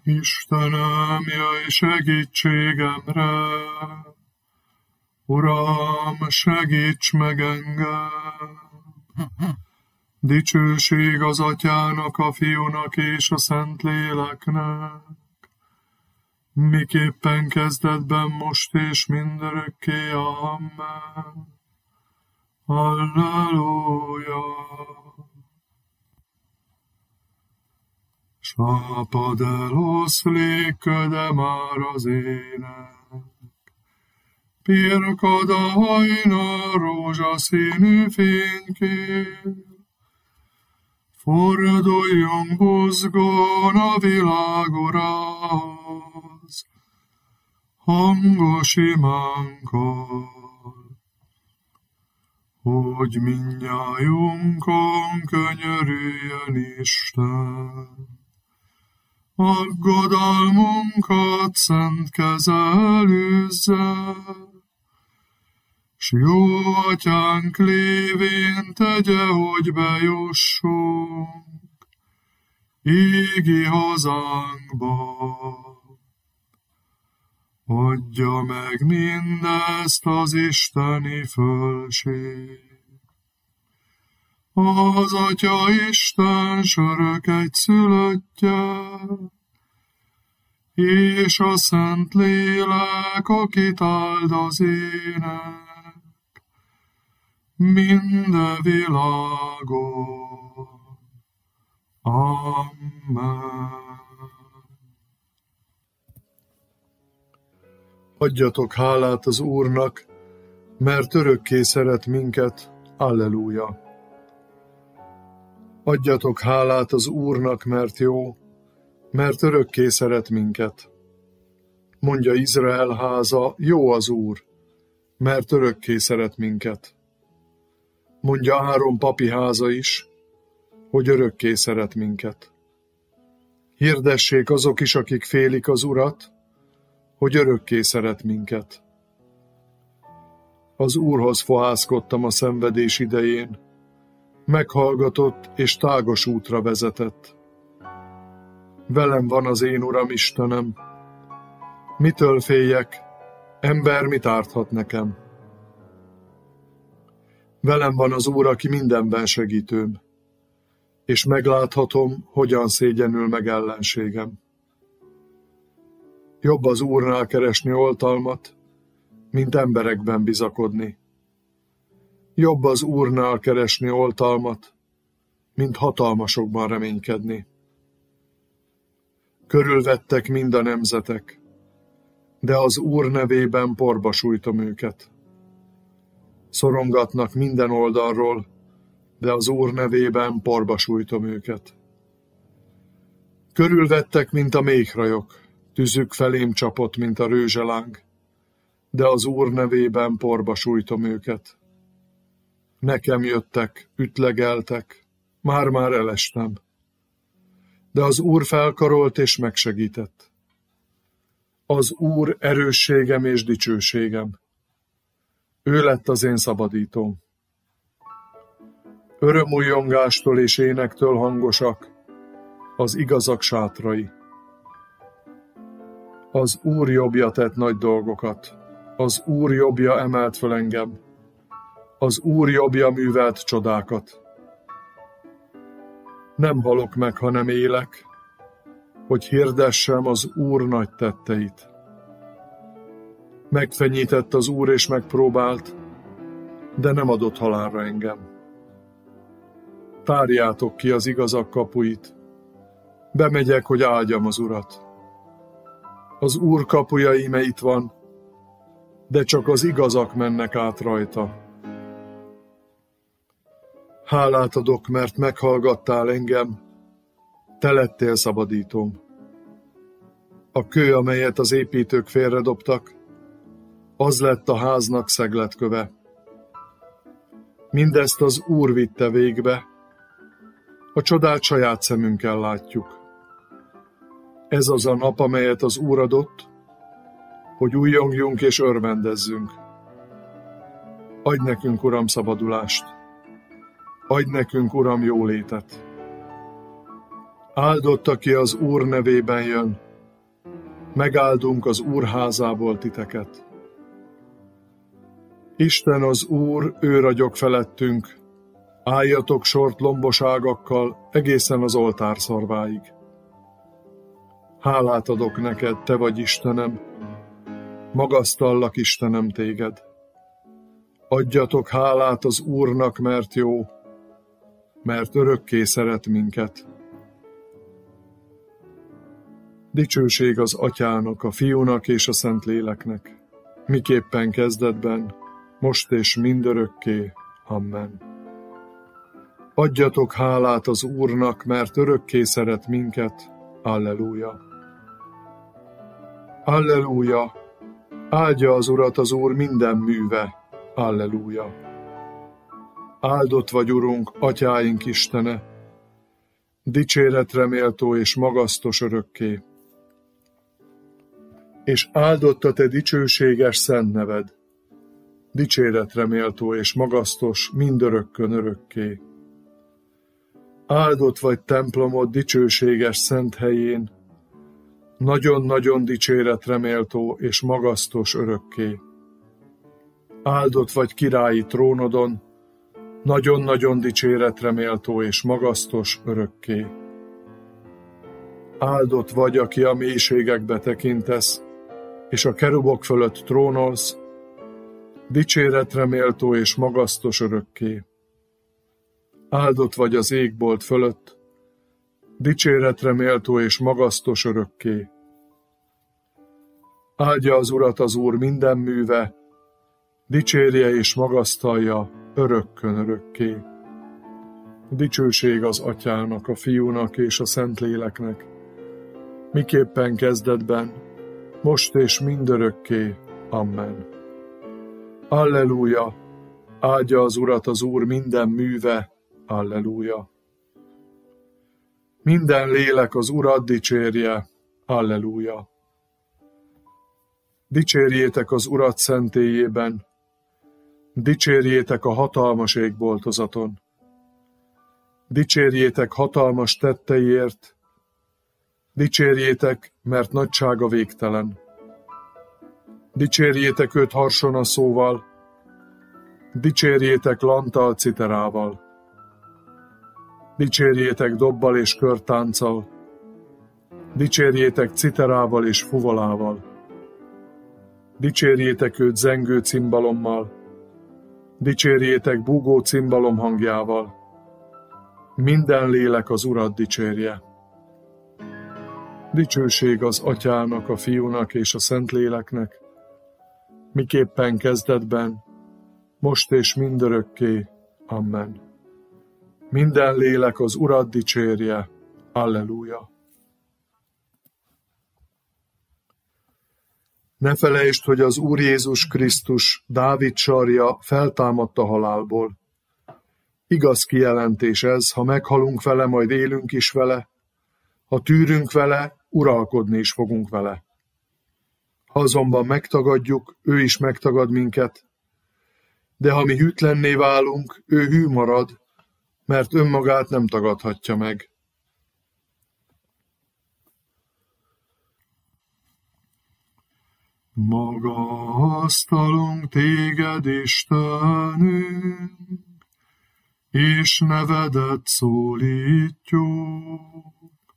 Istenem, jöjj segítségemre! Uram, segíts meg engem! Dicsőség az Atyának, a Fiúnak és a Szentléleknek, miképpen kezdetben, most és mindörökké. Amen. Halleluja! Sápad eloszlik, köde már az ének, pirkad a hajnal rózsaszínű fénykér. Forduljunk buzgón a világ urához, hangos imánkkal, hogy mindnyájunkon könyörüljön Isten. Aggodalmunkat szent keze elűzze, s jó Atyánk lévén tegye, hogy bejussunk ígi hazánkba. Adja meg mindezt az isteni fölség. Az Atya Isten sörök egyszülöttje, és a Szentlélek, akit áld az ének minden világon. Amen. Adjatok hálát az Úrnak, mert örökké szeret minket. Alleluja. Adjatok hálát az Úrnak, mert jó, mert örökké szeret minket. Mondja Izrael háza, jó az Úr, mert örökké szeret minket. Mondja Áron papi háza is, hogy örökké szeret minket. Hirdessék azok is, akik félik az Urat, hogy örökké szeret minket. Az Úrhoz fohászkodtam a szenvedés idején, meghallgatott és tágos útra vezetett. Velem van az én Uram Istenem, mitől féljek, ember mit árthat nekem? Velem van az Úr, aki mindenben segítőm, és megláthatom, hogyan szégyenül meg ellenségem. Jobb az Úrnál keresni oltalmat, mint emberekben bizakodni. Jobb az Úrnál keresni oltalmat, mint hatalmasokban reménykedni. Körülvettek mind a nemzetek, de az Úr nevében porba sújtom őket. Szorongatnak minden oldalról, de az Úr nevében porba sújtom őket. Körülvettek, mint a méhrajok, tüzük felém csapott, mint a rőzseláng, de az Úr nevében porba sújtom őket. Nekem jöttek, ütlegeltek, már-már elestem, de az Úr felkarolt és megsegített. Az Úr erősségem és dicsőségem. Ő lett az én szabadítóm. Örömújjongástól és énektől hangosak az igazak sátrai. Az Úr jobbja tett nagy dolgokat, az Úr jobbja emelt föl engem, az Úr jobbja művelt csodákat. Nem halok meg, hanem élek, hogy hirdessem az Úr nagy tetteit. Megfenyített az Úr és megpróbált, de nem adott halálra engem. Tárjátok ki az igazak kapuit, bemegyek, hogy áldjam az Urat. Az Úr kapuja íme itt van, de csak az igazak mennek át rajta. Hálát adok, mert meghallgattál engem, te lettél szabadítóm. A kő, amelyet az építők félredobtak, az lett a háznak szegletköve. Mindezt az Úr vitte végbe, a csodát saját szemünkkel látjuk. Ez az a nap, amelyet az Úr adott, hogy újjongjunk és örvendezzünk. Adj nekünk, Uram, szabadulást! Adj nekünk, Uram, jólétet! Áldott, aki az Úr nevében jön, megáldunk az Úr házából titeket. Isten az Úr, ő ragyog felettünk, álljatok sort lomboságakkal egészen az oltár szarváig. Hálát adok neked, te vagy Istenem, magasztallak Istenem téged. Adjatok hálát az Úrnak, mert jó, mert örökké szeret minket. Dicsőség az Atyának, a Fiúnak és a Szentléleknek, miképpen kezdetben, most és mindörökké. Amen. Adjatok hálát az Úrnak, mert örökké szeret minket. Alleluja. Alleluja. Áldja az Urat az Úr minden műve. Alleluja. Áldott vagy, Urunk, Atyáink Istene, dicséretre méltó és magasztos örökké. És áldott a te dicsőséges szent neved, dicséretre méltó és magasztos mindörökkön örökké. Áldott vagy templomod dicsőséges szent helyén, nagyon-nagyon dicséretre méltó és magasztos örökké. Áldott vagy királyi trónodon, nagyon-nagyon dicséretre méltó és magasztos örökké. Áldott vagy, aki a mélységekbe tekintesz, és a kerubok fölött trónolsz, dicséretre méltó és magasztos örökké. Áldott vagy az égbolt fölött, dicséretre méltó és magasztos örökké. Áldja az Urat az Úr minden műve, dicsérje és magasztalja örökkön örökké. Dicsőség az Atyának, a Fiúnak és a Szentléleknek, miképpen kezdetben, most és mindörökké. Amen. Alleluja! Áldja az Urat az Úr minden műve. Alleluja! Minden lélek az Urat dicsérje. Alleluja! Dicsérjétek az Urat szentélyében, dicsérjétek a hatalmas égboltozaton, dicsérjétek hatalmas tetteiért, dicsérjétek, mert nagysága végtelen. Dicsérjétek őt harsonaszóval, dicsérjétek lanttal, citerával. Dicsérjétek dobbal és körtánccal, dicsérjétek citerával és fuvolával. Dicsérjétek őt zengő cimbalommal, dicsérjétek búgó cimbalom hangjával. Minden lélek az Urat dicsérje. Dicsőség az Atyának, a Fiúnak és a Szentléleknek, miképpen kezdetben, most és mindörökké. Amen. Minden lélek az Urat dicsérje. Alleluja. Ne felejtsd, hogy az Úr Jézus Krisztus, Dávid sarja feltámadt a halálból. Igaz kijelentés ez, ha meghalunk vele, majd élünk is vele, ha tűrünk vele, uralkodni is fogunk vele. Ha azonban megtagadjuk, ő is megtagad minket, de ha mi hűtlenné válunk, ő hű marad, mert önmagát nem tagadhatja meg. Magasztalunk téged, Istenünk, és nevedet szólítjuk.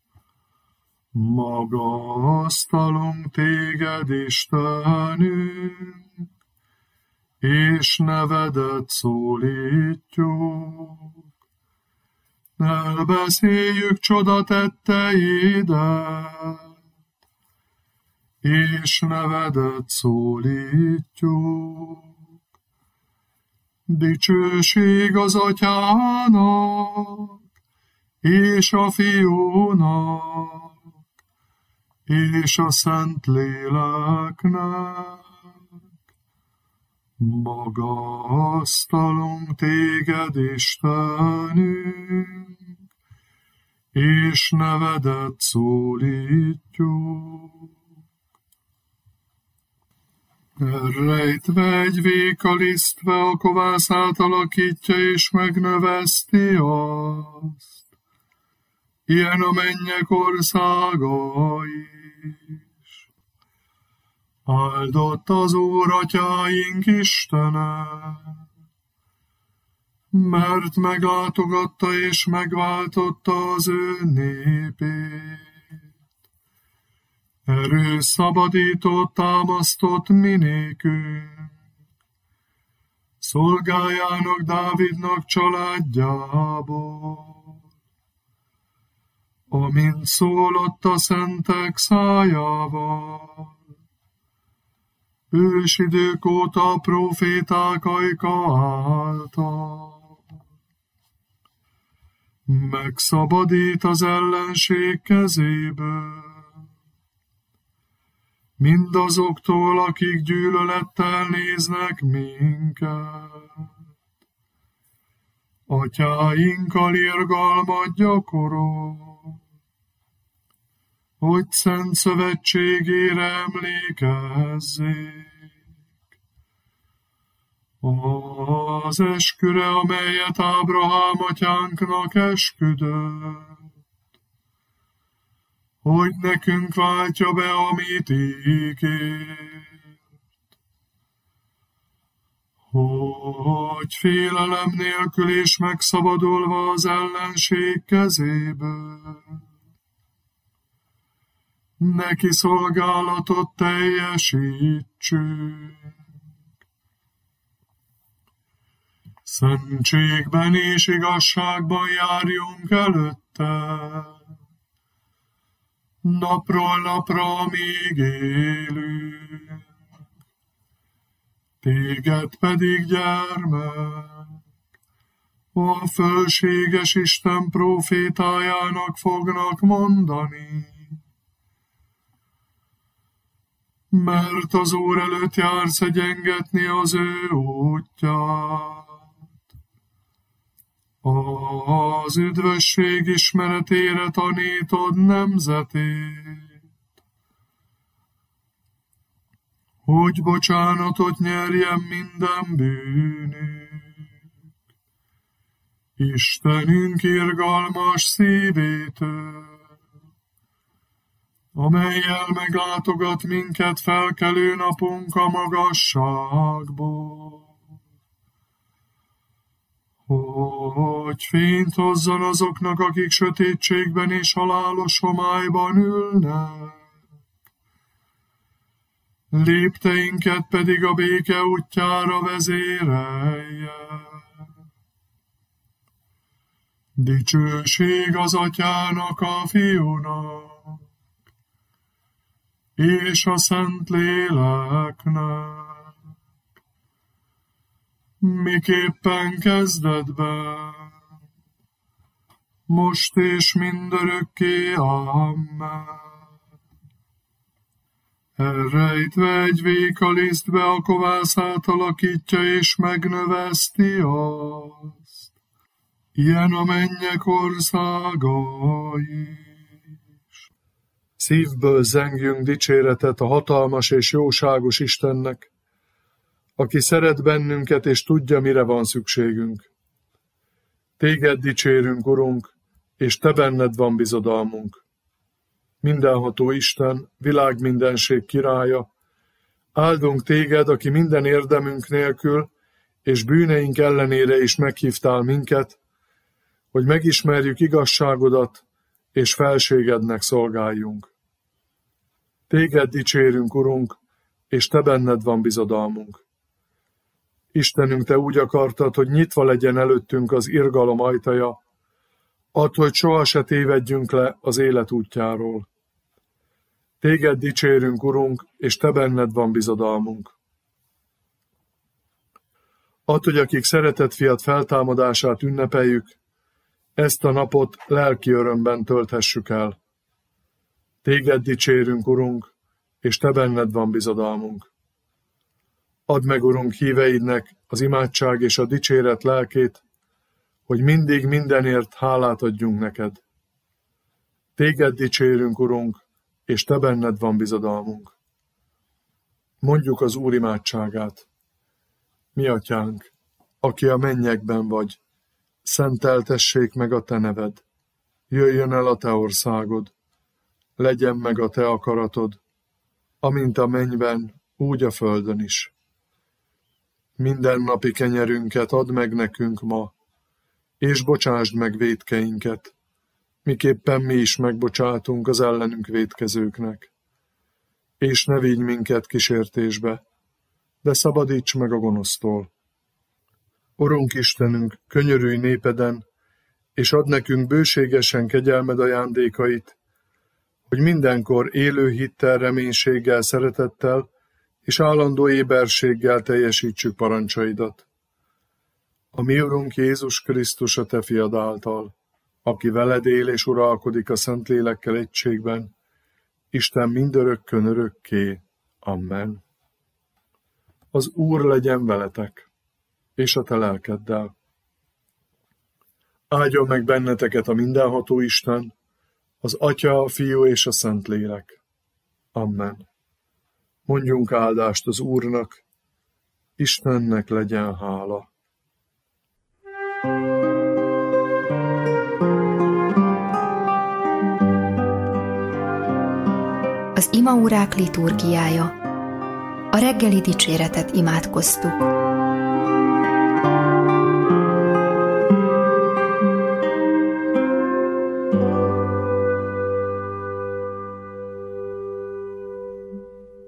Magasztalunk téged, Istenünk, és nevedet szólítjuk. Elbeszéljük csodatetteidet, és nevedet szólítjuk. Dicsőség az Atyának, és a Fiúnak, és a Szentléleknek. Magasztalunk téged, Istenünk, és nevedet szólítjuk. Rejtve egy véka lisztve a kovászát alakítja és megnöveszti azt. Ilyen a mennyek országa is. Áldott az Úr atyáink Istene, mert meglátogatta és megváltotta az ő népét. Erős szabadított, támasztott minékünk, szolgájának Dávidnak családjából, amint szólott a szentek szájával. Ősidők óta a próféták ajka által. Megszabadít az ellenség kezéből, mindazoktól, akik gyűlölettel néznek minket. Atyáinkkal irgalmat gyakorol, hogy szent szövetségére emlékezzék. Az esküre, amelyet Ábrahám atyánknak esküdött, hogy nekünk váltja be, amit ígért, hogy félelem nélkül és megszabadulva az ellenség kezéből, neki szolgálatot teljesítsünk. Szentségben és igazságban járjunk előtte, napról napra, amíg élünk. Téged pedig, gyermek, a fölséges Isten prófétájának fognak mondani, mert az Úr előtt jársz egyengetni az ő útját. Az üdvösség ismeretére tanítod nemzetét, hogy bocsánatot nyerjen minden bűnük. Istenünk irgalmas szívétől, amellyel meglátogat minket felkelő napunk a magasságból, hogy fényt hozzon azoknak, akik sötétségben és halálos homályban ülnek, lépteinket pedig a béke útjára vezérelje. Dicsőség az Atyának, a Fiúnak, és a Szentléleknek, miképpen kezdetben, most és mindörökké. Amen. Elrejtve egy véka lisztbe a kovászát alakítja és megnöveszti azt. Ilyen a mennyek országa is. Szívből zengjünk dicséretet a hatalmas és jóságos Istennek, aki szeret bennünket és tudja, mire van szükségünk. Téged dicsérünk, Urunk, és te benned van bizodalmunk. Mindenható Isten, világmindenség királya, áldunk téged, aki minden érdemünk nélkül és bűneink ellenére is meghívtál minket, hogy megismerjük igazságodat és felségednek szolgáljunk. Téged dicsérünk, Urunk, és te benned van bizodalmunk. Istenünk, te úgy akartad, hogy nyitva legyen előttünk az irgalom ajtaja, add, hogy soha se tévedjünk le az élet útjáról. Téged dicsérünk, Urunk, és te benned van bizodalmunk. Add, hogy akik szeretett fiat feltámadását ünnepeljük, ezt a napot lelki örömben tölthessük el. Téged dicsérünk, Urunk, és te benned van bizodalmunk. Add meg, Urunk, híveidnek az imádság és a dicséret lelkét, hogy mindig mindenért hálát adjunk neked. Téged dicsérünk, Urunk, és te benned van bizodalmunk. Mondjuk az Úr imádságát. Mi atyánk, aki a mennyekben vagy, szenteltessék meg a te neved. Jöjjön el a te országod, legyen meg a te akaratod, amint a mennyben, úgy a földön is. Mindennapi kenyerünket add meg nekünk ma, és bocsásd meg vétkeinket, miképpen mi is megbocsátunk az ellenünk vétkezőknek. És ne vigy minket kísértésbe, de szabadíts meg a gonosztól. Urunk Istenünk, könyörülj népeden, és add nekünk bőségesen kegyelmed ajándékait, hogy mindenkor élő hittel, reménységgel, szeretettel és állandó éberséggel teljesítsük parancsaidat. A mi Urunk Jézus Krisztus a te fiad által, aki veled él és uralkodik a Szentlélekkel egységben, Isten mindörökkön örökké. Amen. Az Úr legyen veletek, és a te lelkeddel. Áldjon meg benneteket a mindenható Isten, az Atya, a Fiú és a Szentlélek. Amen. Mondjunk áldást az Úrnak, Istennek legyen hála. Az imaórák liturgiája. A reggeli dicséretet imádkoztuk.